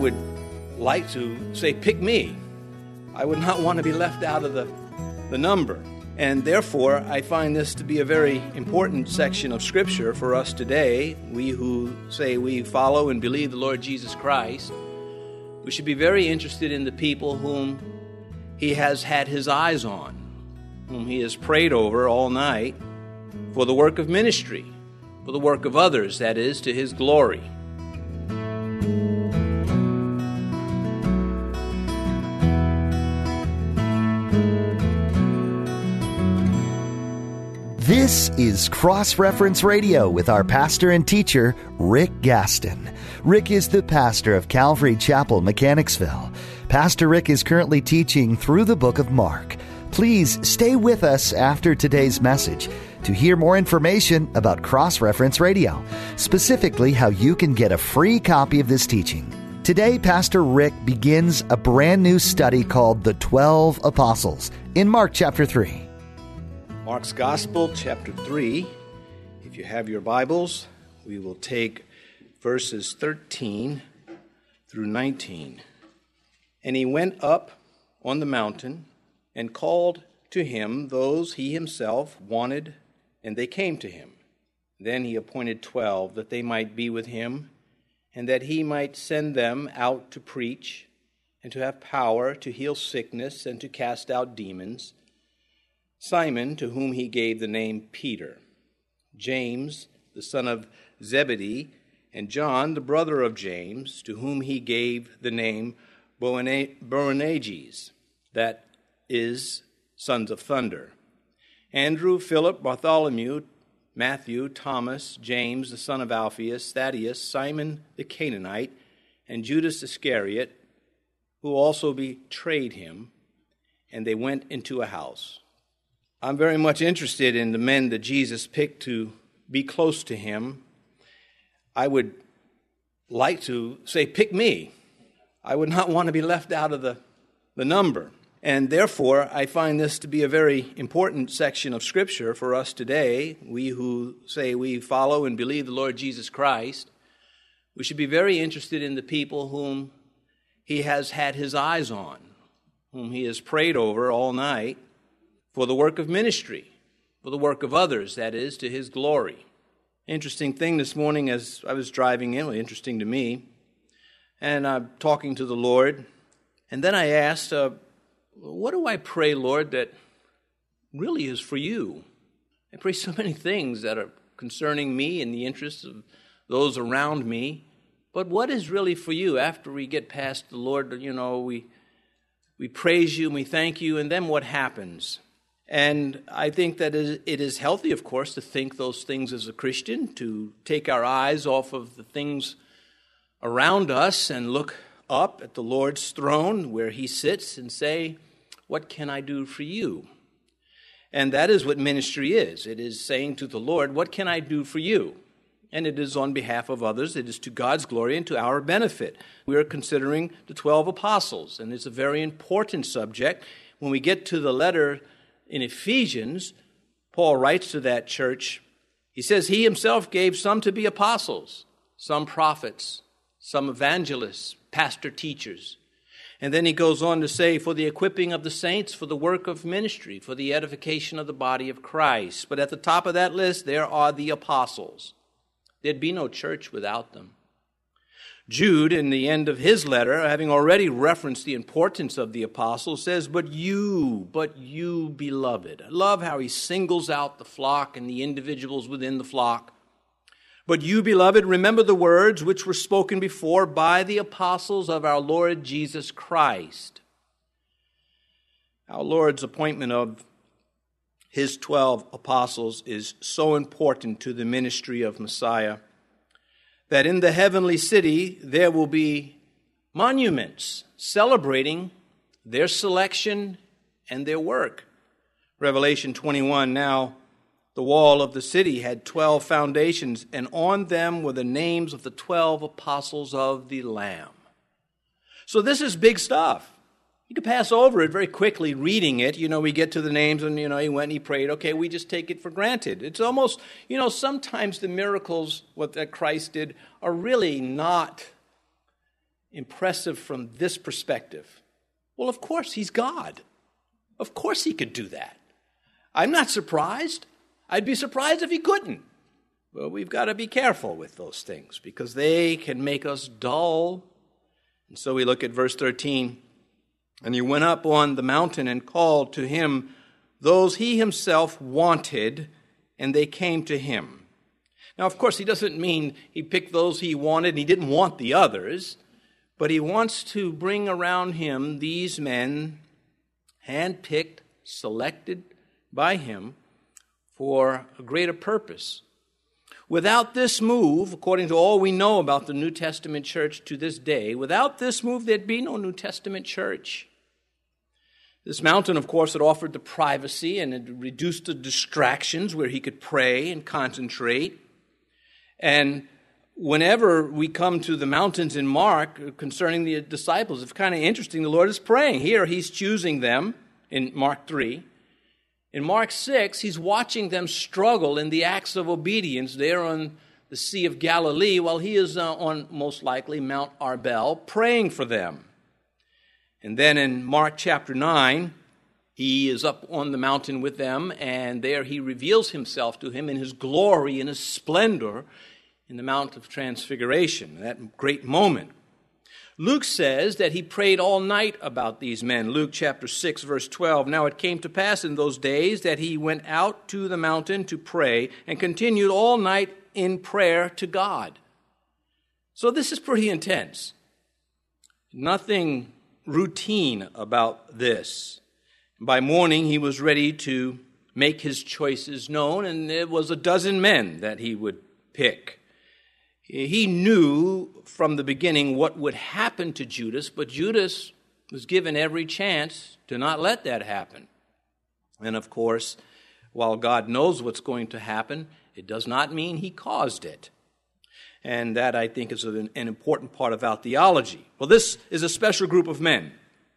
would like to say, pick me. I would not want to be left out of the number. And therefore, I find this to be a very important section of Scripture for us today. We who say we follow and believe the Lord Jesus Christ, we should be very interested in the people whom He has had His eyes on, whom He has prayed over all night for the work of ministry, for the work of others, that is, to His glory. This is Cross Reference Radio with our pastor and teacher, Rick Gaston. Rick is the pastor of Calvary Chapel, Mechanicsville. Pastor Rick is currently teaching through the book of Mark. Please stay with us after today's message to hear more information about Cross Reference Radio, specifically how you can get a free copy of this teaching. Today, Pastor Rick begins a brand new study called The 12 Apostles in Mark chapter 3. Mark's Gospel, chapter 3. If you have your Bibles, we will take verses 13 through 19. And he went up on the mountain and called to him those he himself wanted, and they came to him. Then he appointed 12 that they might be with him, and that he might send them out to preach, and to have power to heal sickness and to cast out demons. Simon, to whom he gave the name Peter, James, the son of Zebedee, and John, the brother of James, to whom he gave the name Boanerges, that is, sons of thunder, Andrew, Philip, Bartholomew, Matthew, Thomas, James, the son of Alphaeus, Thaddeus, Simon the Canaanite, and Judas Iscariot, who also betrayed him, and they went into a house. I'm very much interested in the men that Jesus picked to be close to him. I would like to say, pick me. I would not want to be left out of the number. And therefore, I find this to be a very important section of Scripture for us today. We who say we follow and believe the Lord Jesus Christ, we should be very interested in the people whom He has had His eyes on, whom He has prayed over all night, for the work of ministry, for the work of others, that is, to His glory. Interesting thing this morning as I was driving in, interesting to me, and I'm talking to the Lord, and then I asked, what do I pray, Lord, that really is for you? I pray so many things that are concerning me and the interests of those around me, but what is really for you? After we get past the Lord, we praise you and we thank you, and then what happens? And I think that it is healthy, of course, to think those things as a Christian, to take our eyes off of the things around us and look up at the Lord's throne where He sits and say, what can I do for you? And that is what ministry is. It is saying to the Lord, what can I do for you? And it is on behalf of others. It is to God's glory and to our benefit. We are considering the 12 apostles, and it's a very important subject. When we get to the letter in Ephesians, Paul writes to that church, he says, He Himself gave some to be apostles, some prophets, some evangelists, pastor teachers. And then he goes on to say, for the equipping of the saints, for the work of ministry, for the edification of the body of Christ. But at the top of that list, there are the apostles. There'd be no church without them. Jude, in the end of his letter, having already referenced the importance of the apostles, says, but you, beloved. I love how he singles out the flock and the individuals within the flock. But you, beloved, remember the words which were spoken before by the apostles of our Lord Jesus Christ. Our Lord's appointment of His 12 apostles is so important to the ministry of Messiah that in the heavenly city there will be monuments celebrating their selection and their work. Revelation 21, now the wall of the city had 12 foundations, and on them were the names of the 12 apostles of the Lamb. So this is big stuff. You could pass over it very quickly reading it. We get to the names and, he went and he prayed. Okay, we just take it for granted. It's almost, sometimes the miracles, that Christ did, are really not impressive from this perspective. Well, of course, he's God. Of course he could do that. I'm not surprised. I'd be surprised if he couldn't. Well, we've got to be careful with those things because they can make us dull. And so we look at verse 13. And he went up on the mountain and called to him those he himself wanted, and they came to him. Now, of course, he doesn't mean he picked those he wanted and he didn't want the others, but he wants to bring around him these men, handpicked, selected by him for a greater purpose. Without this move, according to all we know about the New Testament church to this day, without this move, there'd be no New Testament church. This mountain, of course, had offered the privacy and it reduced the distractions where he could pray and concentrate. And whenever we come to the mountains in Mark concerning the disciples, it's kind of interesting. The Lord is praying. Here, he's choosing them in Mark 3. In Mark 6, he's watching them struggle in the acts of obedience there on the Sea of Galilee while he is on, most likely, Mount Arbel, praying for them. And then in Mark chapter 9, he is up on the mountain with them, and there he reveals himself to him in his glory and his splendor in the Mount of Transfiguration, that great moment. Luke says that he prayed all night about these men. Luke chapter 6, verse 12. Now it came to pass in those days that he went out to the mountain to pray and continued all night in prayer to God. So this is pretty intense. Nothing routine about this. By morning, he was ready to make his choices known, and there was a dozen men that he would pick. He knew from the beginning what would happen to Judas, but Judas was given every chance to not let that happen. And of course, while God knows what's going to happen, it does not mean he caused it. And that, I think, is an important part of our theology. Well, this is a special group of men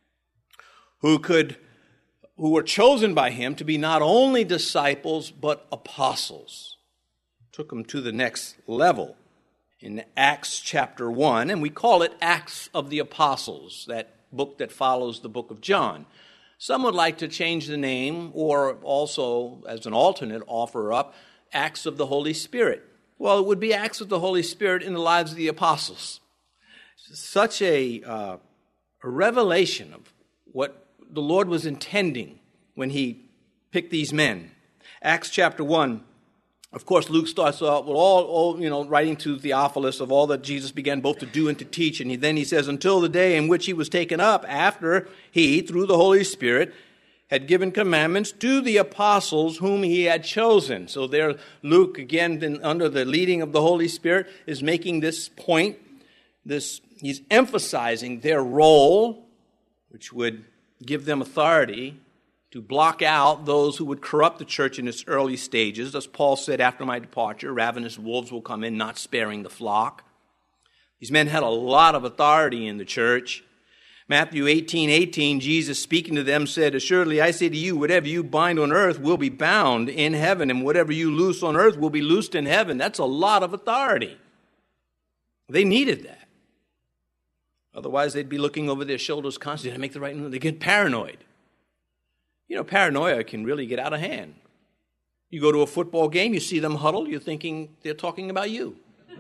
who were chosen by him to be not only disciples, but apostles. Took them to the next level. In Acts chapter 1, and we call it Acts of the Apostles, that book that follows the book of John. Some would like to change the name or also, as an alternate, offer up Acts of the Holy Spirit. Well, it would be Acts of the Holy Spirit in the lives of the apostles. Such a revelation of what the Lord was intending when he picked these men. Acts chapter 1. Of course, Luke starts out with all writing to Theophilus of all that Jesus began both to do and to teach. And then he says, until the day in which he was taken up, after he, through the Holy Spirit, had given commandments to the apostles whom he had chosen. So there, Luke, again, under the leading of the Holy Spirit, is making this point. He's emphasizing their role, which would give them authority to block out those who would corrupt the church in its early stages. As Paul said, after my departure, ravenous wolves will come in, not sparing the flock. These men had a lot of authority in the church. Matthew 18:18, Jesus speaking to them said, assuredly I say to you, whatever you bind on earth will be bound in heaven, and whatever you loose on earth will be loosed in heaven. That's a lot of authority. They needed that. Otherwise, they'd be looking over their shoulders constantly to make the right move. They get paranoid. Paranoia can really get out of hand. You go to a football game, you see them huddle, you're thinking they're talking about you.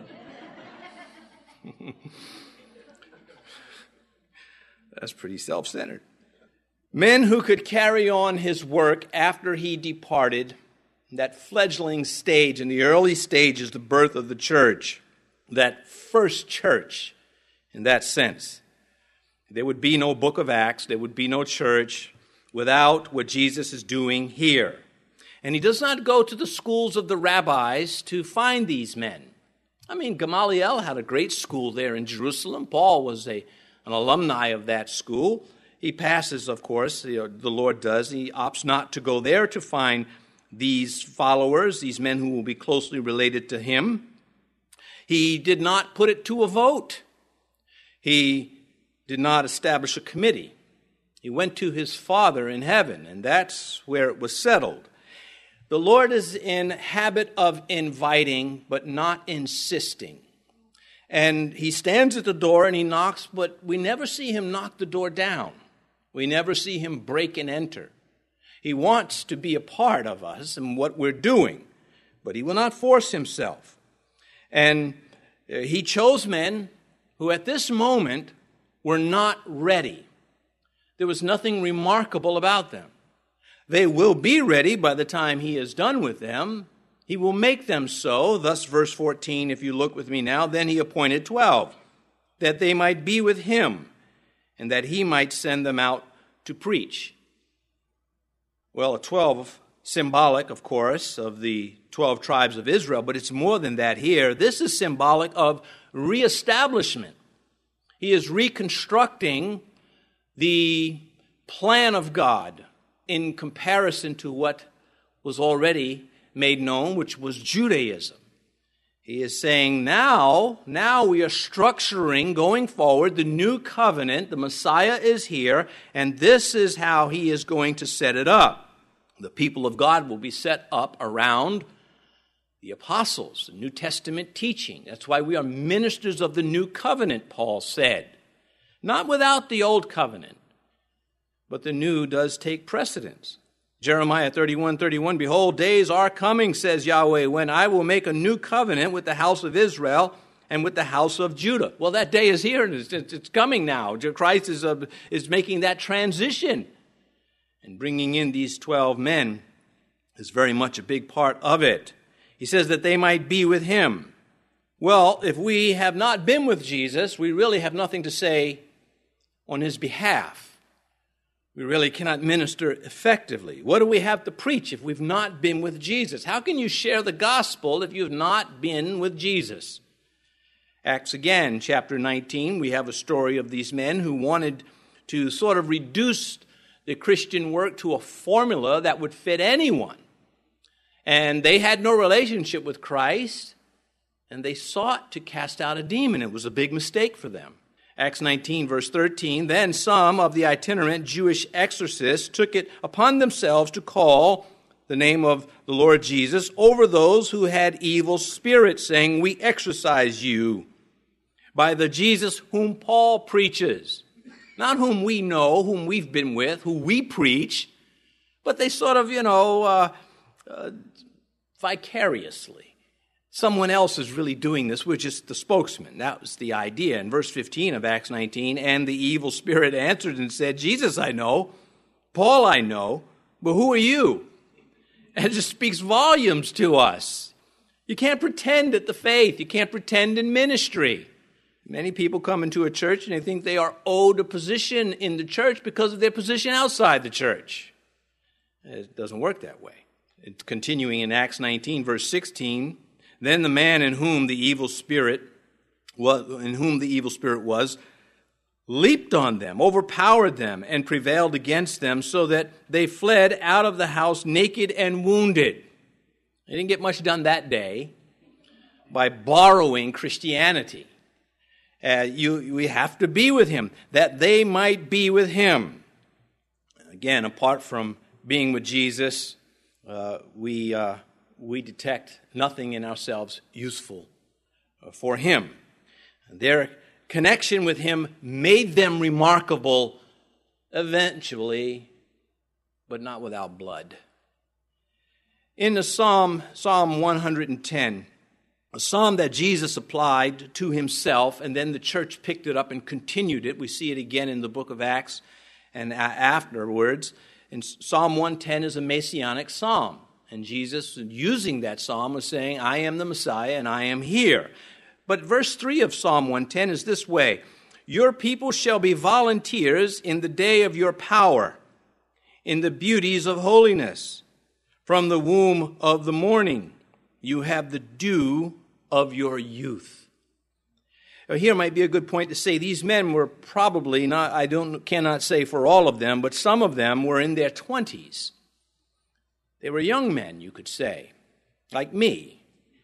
That's pretty self-centered. Men who could carry on his work after he departed, that fledgling stage in the early stages, the birth of the church, that first church in that sense. There would be no book of Acts, there would be no church without what Jesus is doing here. And he does not go to the schools of the rabbis to find these men. I mean, Gamaliel had a great school there in Jerusalem. Paul was an alumni of that school. He passes, of course, the Lord does. He opts not to go there to find these followers, these men who will be closely related to him. He did not put it to a vote. He did not establish a committee. He went to his Father in heaven, and that's where it was settled. The Lord is in habit of inviting, but not insisting. And he stands at the door and he knocks, but we never see him knock the door down. We never see him break and enter. He wants to be a part of us and what we're doing, but he will not force himself. And he chose men who at this moment were not ready. There was nothing remarkable about them. They will be ready by the time he is done with them. He will make them so. Thus, verse 14, if you look with me now, then he appointed 12, that they might be with him, and that he might send them out to preach. Well, 12, symbolic, of course, of the 12 tribes of Israel, but it's more than that here. This is symbolic of reestablishment. He is reconstructing the plan of God in comparison to what was already made known, which was Judaism. He is saying now we are structuring, going forward, the new covenant. The Messiah is here, and this is how he is going to set it up. The people of God will be set up around the apostles, the New Testament teaching. That's why we are ministers of the new covenant, Paul said. Not without the old covenant, but the new does take precedence. Jeremiah 31:31, behold, days are coming, says Yahweh, when I will make a new covenant with the house of Israel and with the house of Judah. Well, that day is here, and it's coming now. Christ is making that transition. And bringing in these 12 men is very much a big part of it. He says that they might be with him. Well, if we have not been with Jesus, we really have nothing to say on his behalf. We really cannot minister effectively. What do we have to preach if we've not been with Jesus? How can you share the gospel if you've not been with Jesus? Acts again, chapter 19, we have a story of these men who wanted to sort of reduce the Christian work to a formula that would fit anyone. And they had no relationship with Christ, and they sought to cast out a demon. It was a big mistake for them. Acts 19, verse 13, then some of the itinerant Jewish exorcists took it upon themselves to call the name of the Lord Jesus over those who had evil spirits, saying, we exorcise you by the Jesus whom Paul preaches. Not whom we know, whom we've been with, who we preach, but they sort of, vicariously. Someone else is really doing this. We're just the spokesman. That was the idea. In verse 15 of Acts 19, and the evil spirit answered and said, Jesus I know, Paul I know, but who are you? And it just speaks volumes to us. You can't pretend at the faith. You can't pretend in ministry. Many people come into a church and they think they are owed a position in the church because of their position outside the church. It doesn't work that way. It's continuing in Acts 19, verse 16, then the man in whom the evil spirit was, leaped on them, overpowered them, and prevailed against them, so that they fled out of the house naked and wounded. They didn't get much done that day by borrowing Christianity. We have to be with him, that they might be with him. Again, apart from being with Jesus, we detect nothing in ourselves useful for him. Their connection with him made them remarkable eventually, but not without blood. In the Psalm 110, a psalm that Jesus applied to himself, and then the church picked it up and continued it. We see it again in the book of Acts and afterwards. And Psalm 110 is a messianic psalm. And Jesus, using that psalm, was saying, I am the Messiah and I am here. But verse 3 of Psalm 110 is this way, your people shall be volunteers in the day of your power, in the beauties of holiness. From the womb of the morning, you have the dew of your youth. Now, here might be a good point to say these men were probably not, cannot say for all of them, but some of them were in their 20s. They were young men, you could say, like me.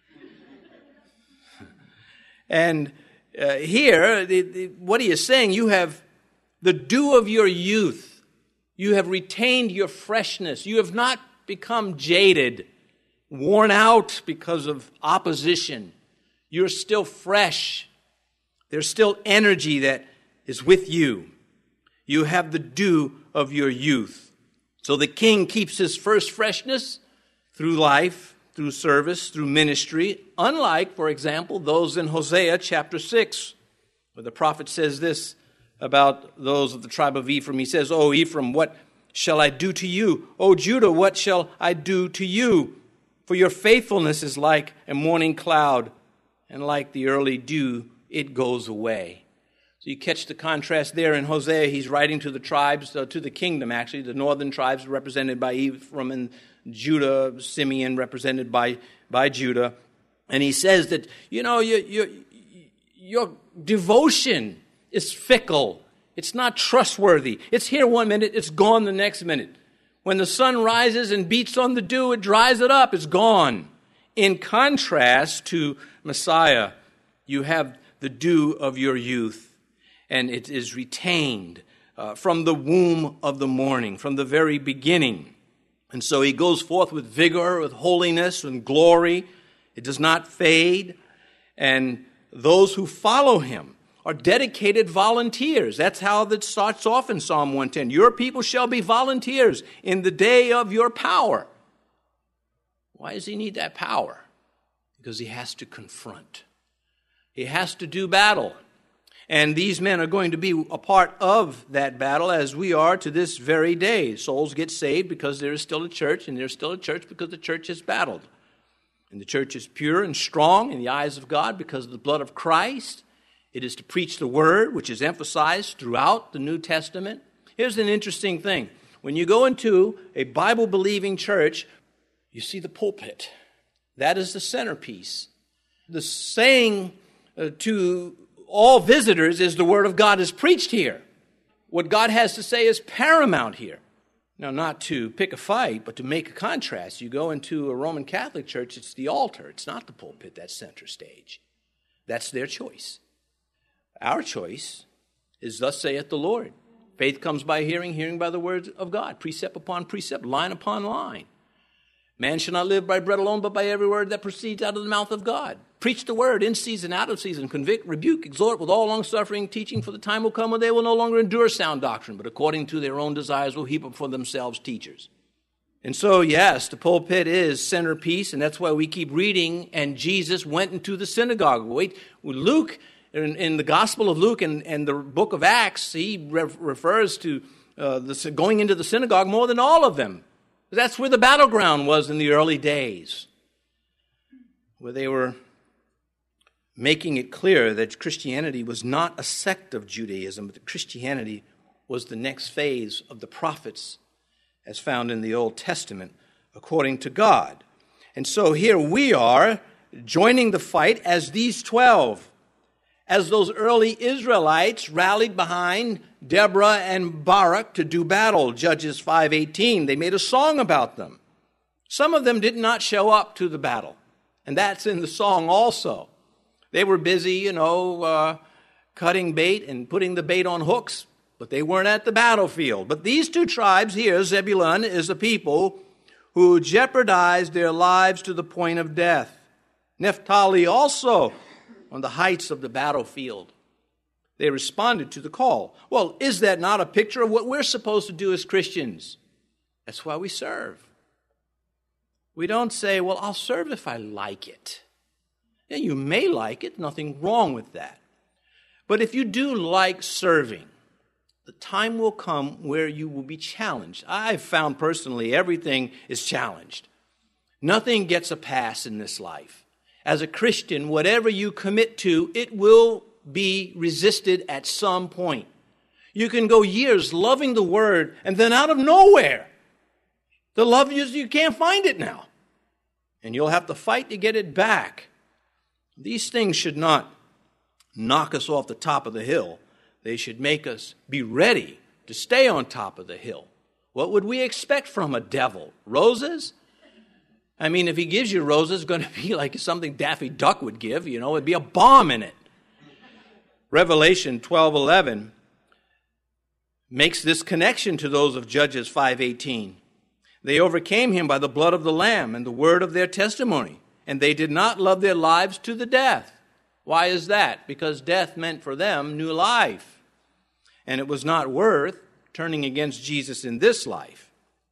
And here, what he is saying, you have the dew of your youth. You have retained your freshness. You have not become jaded, worn out because of opposition. You're still fresh. There's still energy that is with you. You have the dew of your youth. So the king keeps his first freshness through life, through service, through ministry, unlike, for example, those in Hosea chapter 6, where the prophet says this about those of the tribe of Ephraim. He says, "O Ephraim, what shall I do to you? O Judah, what shall I do to you? For your faithfulness is like a morning cloud, and like the early dew, it goes away." So you catch the contrast there in Hosea. He's writing to the tribes, to the kingdom actually, the northern tribes represented by Ephraim, and Judah, Simeon represented by Judah. And he says that, your devotion is fickle. It's not trustworthy. It's here one minute, it's gone the next minute. When the sun rises and beats on the dew, it dries it up, it's gone. In contrast to Messiah, you have the dew of your youth. And it is retained from the womb of the morning, from the very beginning. And so he goes forth with vigor, with holiness and glory. It does not fade. And those who follow him are dedicated volunteers. That's how that starts off in Psalm 110. Your people shall be volunteers in the day of your power. Why does he need that power? Because he has to confront. He has to do battle. And these men are going to be a part of that battle, as we are to this very day. Souls get saved because there is still a church, and there's still a church because the church has battled. And the church is pure and strong in the eyes of God because of the blood of Christ. It is to preach the word, which is emphasized throughout the New Testament. Here's an interesting thing. When you go into a Bible-believing church, you see the pulpit. That is the centerpiece. The saying to all visitors is the word of God is preached here. What God has to say is paramount here. Now, not to pick a fight, but to make a contrast. You go into a Roman Catholic church, it's the altar. It's not the pulpit, that's center stage. That's their choice. Our choice is thus saith the Lord. Faith comes by hearing, hearing by the word of God. Precept upon precept, line upon line. Man shall not live by bread alone, but by every word that proceeds out of the mouth of God. Preach the word in season, out of season. Convict, rebuke, exhort with all longsuffering, teaching, for the time will come when they will no longer endure sound doctrine, but according to their own desires will heap up for themselves teachers. And so, yes, the pulpit is centerpiece, and that's why we keep reading, and Jesus went into the synagogue. Luke, in the Gospel of Luke and the book of Acts, he refers to going into the synagogue more than all of them. That's where the battleground was in the early days, where they were making it clear that Christianity was not a sect of Judaism, but that Christianity was the next phase of the prophets as found in the Old Testament according to God. And so here we are joining the fight as these 12, as those early Israelites rallied behind Deborah and Barak to do battle. Judges 5:18, they made a song about them. Some of them did not show up to the battle, and that's in the song also. They were busy, cutting bait and putting the bait on hooks, but they weren't at the battlefield. But these two tribes here, Zebulun, is a people who jeopardized their lives to the point of death. Naphtali also on the heights of the battlefield. They responded to the call. Well, is that not a picture of what we're supposed to do as Christians? That's why we serve. We don't say, well, I'll serve if I like it. Yeah, you may like it, nothing wrong with that. But if you do like serving, the time will come where you will be challenged. I've found personally everything is challenged. Nothing gets a pass in this life. As a Christian, whatever you commit to, it will be resisted at some point. You can go years loving the word, and then out of nowhere, the love you can't find it now. And you'll have to fight to get it back. These things should not knock us off the top of the hill. They should make us be ready to stay on top of the hill. What would we expect from a devil? Roses? I mean, if he gives you roses, it's going to be like something Daffy Duck would give, it'd be a bomb in it. Revelation 12:11 makes this connection to those of Judges 5:18. They overcame him by the blood of the Lamb and the word of their testimony, and they did not love their lives to the death. Why is that? Because death meant for them new life. And it was not worth turning against Jesus in this life.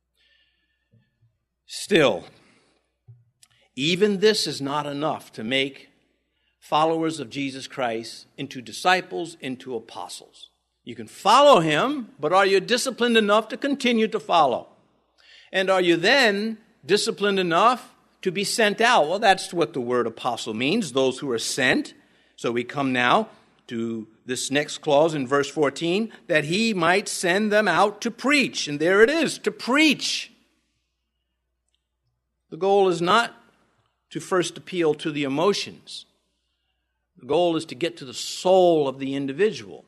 Still, even this is not enough to make followers of Jesus Christ into disciples, into apostles. You can follow him, but are you disciplined enough to continue to follow? And are you then disciplined enough to be sent out? Well, that's what the word apostle means, those who are sent. So we come now to this next clause in verse 14, that he might send them out to preach. And there it is, to preach. The goal is not to first appeal to the emotions. The goal is to get to the soul of the individual.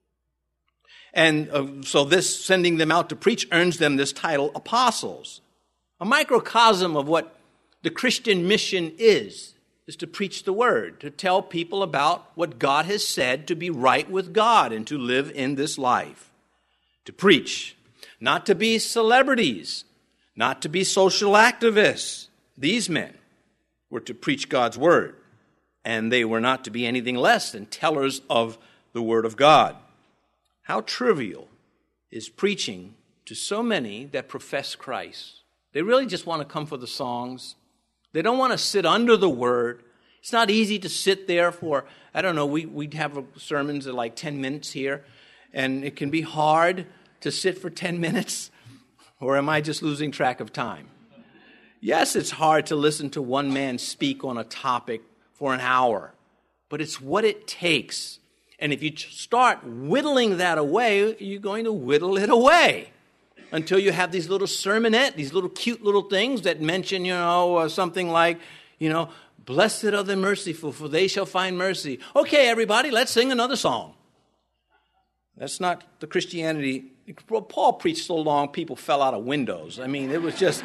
And so this sending them out to preach earns them this title, apostles. A microcosm of what the Christian mission is to preach the word, to tell people about what God has said, to be right with God and to live in this life. To preach, not to be celebrities, not to be social activists. These men were to preach God's word, and they were not to be anything less than tellers of the word of God. How trivial is preaching to so many that profess Christ. They really just want to come for the songs. They don't want to sit under the word. It's not easy to sit there for, I don't know, we have sermons that are like 10 minutes here, and it can be hard to sit for 10 minutes, or am I just losing track of time? Yes, it's hard to listen to one man speak on a topic for an hour, but it's what it takes. And if you start whittling that away, you're going to whittle it away until you have these little sermonette, these little cute little things that mention, something like, blessed are the merciful, for they shall find mercy. Okay, everybody, let's sing another song. That's not the Christianity. Paul preached so long, people fell out of windows. I mean, it was just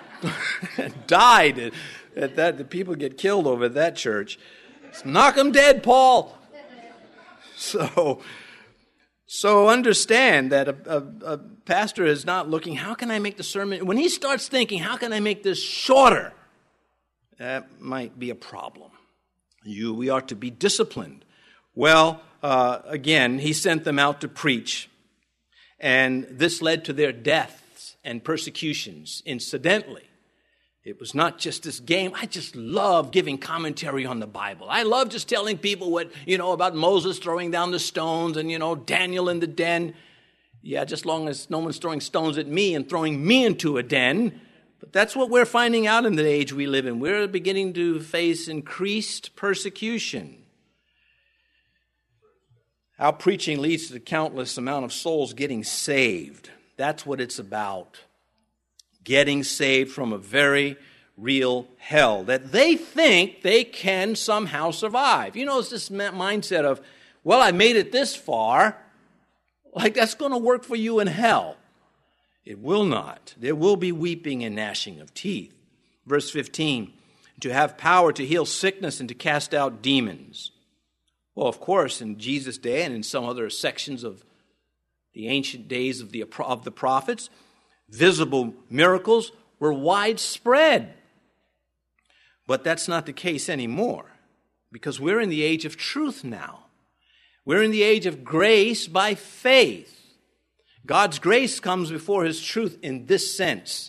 died at that. The people get killed over at that church. Knock them dead, Paul. So understand that a pastor is not looking, how can I make the sermon? When he starts thinking, how can I make this shorter? That might be a problem. We are to be disciplined. Well, again, he sent them out to preach. And this led to their deaths and persecutions, incidentally. It was not just this game. I just love giving commentary on the Bible. I love just telling people what, about Moses throwing down the stones and, Daniel in the den. Yeah, just long as no one's throwing stones at me and throwing me into a den. But that's what we're finding out in the age we live in. We're beginning to face increased persecution. Our preaching leads to the countless amount of souls getting saved. That's what it's about. Getting saved from a very real hell that they think they can somehow survive. It's this mindset of, well, I made it this far, like that's going to work for you in hell. It will not. There will be weeping and gnashing of teeth. Verse 15, to have power to heal sickness and to cast out demons. Well, of course, in Jesus' day and in some other sections of the ancient days of the prophets, visible miracles were widespread. But that's not the case anymore, because we're in the age of truth now. We're in the age of grace by faith. God's grace comes before his truth in this sense.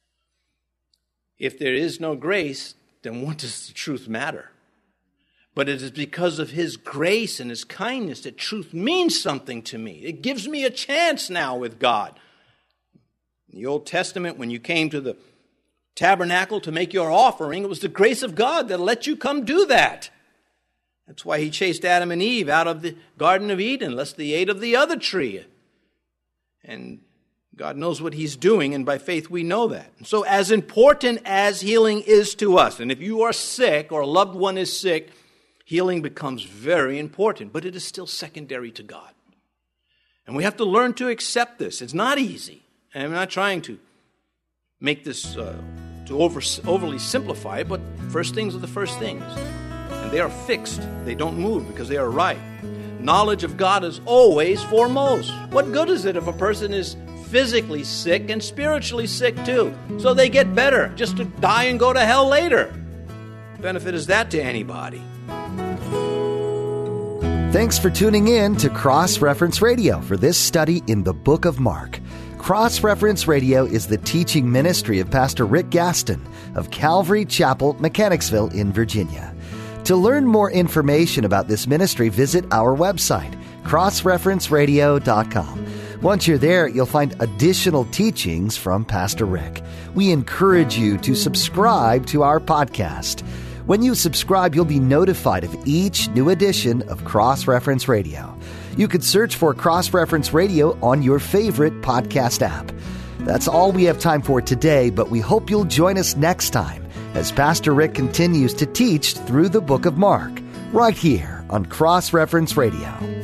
If there is no grace, then what does the truth matter? But it is because of his grace and his kindness that truth means something to me. It gives me a chance now with God. In the Old Testament, when you came to the tabernacle to make your offering, it was the grace of God that let you come do that. That's why he chased Adam and Eve out of the Garden of Eden, lest they ate of the other tree. And God knows what he's doing, and by faith we know that. And so as important as healing is to us, and if you are sick or a loved one is sick, healing becomes very important, but it is still secondary to God. And we have to learn to accept this. It's not easy. And I'm not trying to make this, overly simplify it, but first things are the first things. And they are fixed. They don't move because they are right. Knowledge of God is always foremost. What good is it if a person is physically sick and spiritually sick too? So they get better just to die and go to hell later. What benefit is that to anybody? Thanks for tuning in to Cross Reference Radio for this study in the book of Mark. Cross Reference Radio is the teaching ministry of Pastor Rick Gaston of Calvary Chapel, Mechanicsville in Virginia. To learn more information about this ministry, visit our website, crossreferenceradio.com. Once you're there, you'll find additional teachings from Pastor Rick. We encourage you to subscribe to our podcast. When you subscribe, you'll be notified of each new edition of Cross Reference Radio. You could search for Cross Reference Radio on your favorite podcast app. That's all we have time for today, but we hope you'll join us next time as Pastor Rick continues to teach through the book of Mark, right here on Cross Reference Radio.